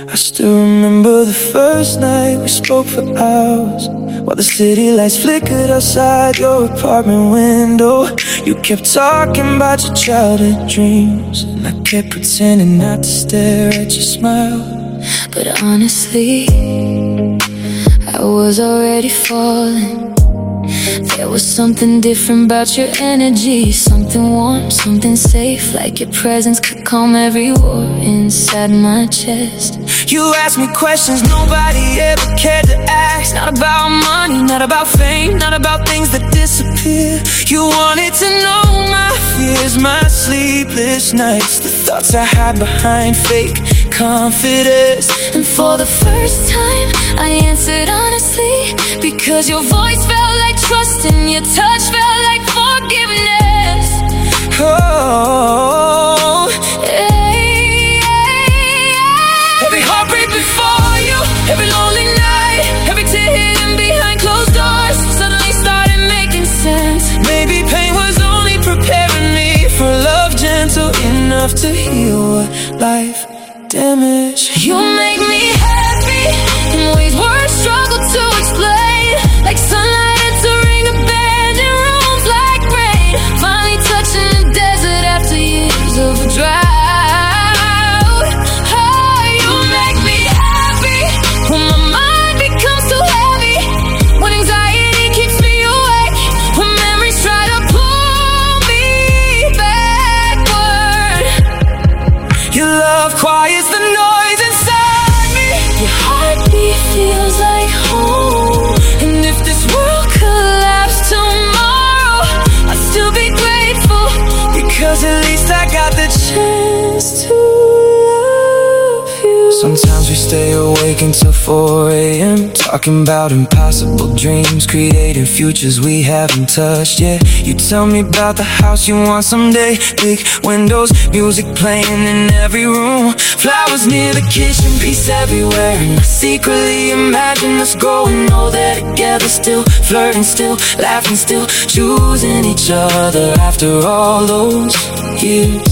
I still remember the first night we spoke for hours, while the city lights flickered outside your apartment window. You kept talking about your childhood dreams, and I kept pretending not to stare at your smile. But honestly, I was already falling. There was something different about your energy, something warm, something safe, like your presence could calm every war inside my chest. You asked me questions nobody ever cared to ask. Not about money, not about fame, not about things that disappear. You wanted to know my fears, my sleepless nights, the thoughts I hide behind fake confidence. And for the first time I answered honestly, because your voice felt like trust and your touch felt like forgiveness. Oh, every heartbreak before you, every lonely night, every tear hidden behind closed doors suddenly started making sense. Maybe pain was only preparing me for love gentle enough to heal what life damaged. You make me happy in ways words struggle to explain, like sunlight entering abandoned rooms, like rain finally touching the desert after years of a drought. Oh, you make me happy when my mind becomes too heavy, when anxiety keeps me awake, when memories try to pull me backward. Your love quiets the noise inside me. Your heartbeat feels like home, and if this world collapsed tomorrow, I'd still be grateful, because at least I got the chance to love you. Sometimes we stay awake until 4 a.m. talking about impossible dreams, creating futures we haven't touched yet. You tell me about the house you want someday, big windows, music playing in every room, flowers near the kitchen, peace everywhere. And I secretly imagine us growing all there together, still flirting, still laughing, still choosing each other after all those years.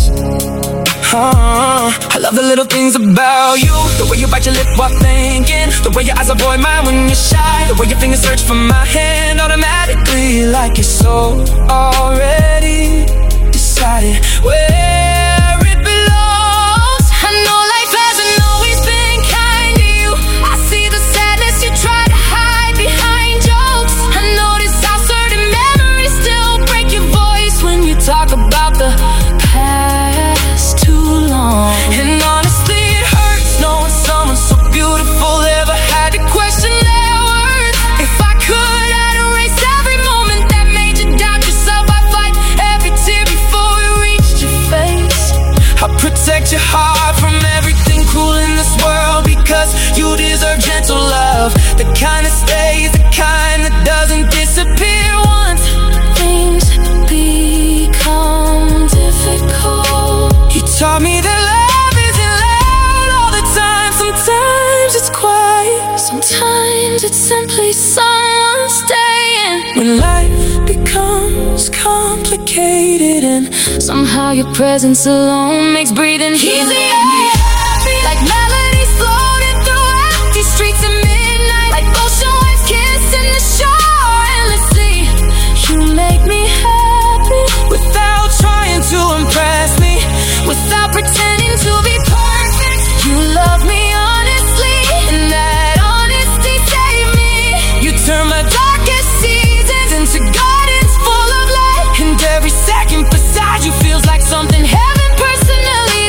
I love the little things about you, the way you bite your lip while thinking, the way your eyes avoid mine when you're shy, the way your fingers search for my hand automatically, like it's so already decided where it belongs. I know life hasn't always been kind to you. I see the sadness you try to hide behind jokes. I notice how certain memories still break your voice when you talk about the past too long. And honestly, it hurts knowing someone so beautiful ever had to question their worth. If I could, I'd erase every moment that made you doubt yourself. I'd fight every tear before it reached your face. I'll protect your heart from everything cruel in this world, because you deserve gentle love, the kind that stays, the kind that doesn't disappear once Things become difficult. you taught me that love isn't loud all the time. Sometimes it's quiet, Sometimes it's simply someone staying. when life becomes complicated and Somehow your presence alone makes breathing easier. Like melodies floating through empty streets at midnight, like ocean waves kissing the shore endlessly. You make me happy without trying to impress me, without pretending to be perfect. You love me honestly, and that honesty saved me. you turn my Darkest seasons into gardens full of light, and every second beside you feels like something heaven personally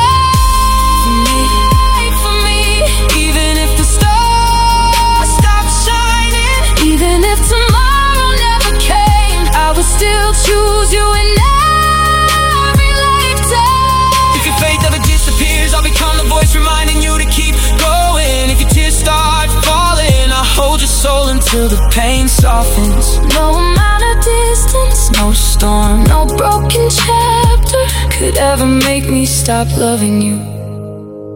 designed for me. even if the stars stop shining, Even if tomorrow never came, I would still choose you in every lifetime. if your faith ever disappears, I'll become the voice reminding you to keep going. If your tears start falling, I'll hold your soul until the pain softens. No amount of distance, No storm, no broken chapter could ever make me stop loving you.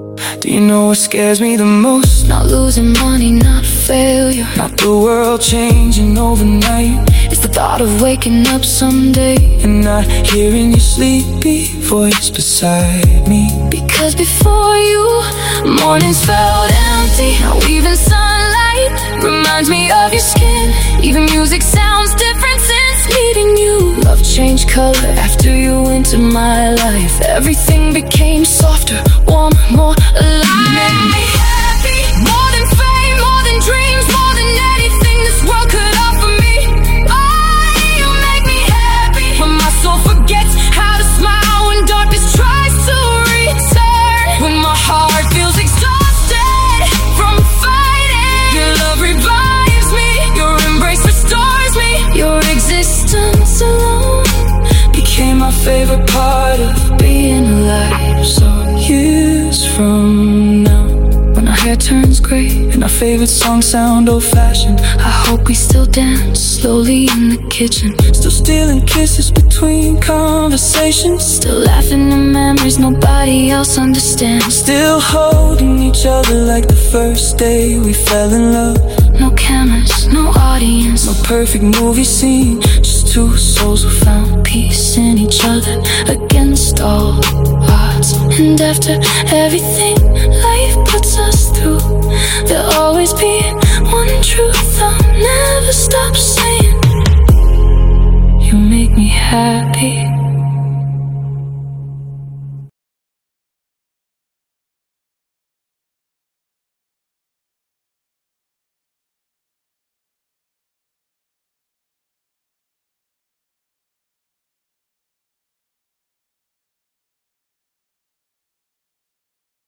Do you know what scares me the most? Not losing money, not failure, not the world changing overnight. it's the thought of waking up someday and not hearing your sleepy voice beside me. Because before you, mornings felt empty. Now even sunlight reminds me of your skin. Even music sounds different since meeting you. Love changed color after you into my life. Everything became softer, warmer, more alive. You made me happy, more than fame, more than dreams, more than anything this world could offer me. Oh, you make me happy when my soul forgets how to smile, when darkness tries to return, when my heart feels exhausted from fighting. Your love revives me, your embrace restores me. Your existence alone became my favorite part of being alive. So years from now, when our hair turns gray and our favorite songs sound old-fashioned, I hope we still dance slowly in the kitchen, still stealing kisses between conversations, still laughing at memories nobody else understands, still holding each other like the first day we fell in love. No cameras, no audience, no perfect movie scene, just two souls who found peace in each other against all odds. And after everything life puts us through, there'll always be one truth I'll never stop saying: you make me happy.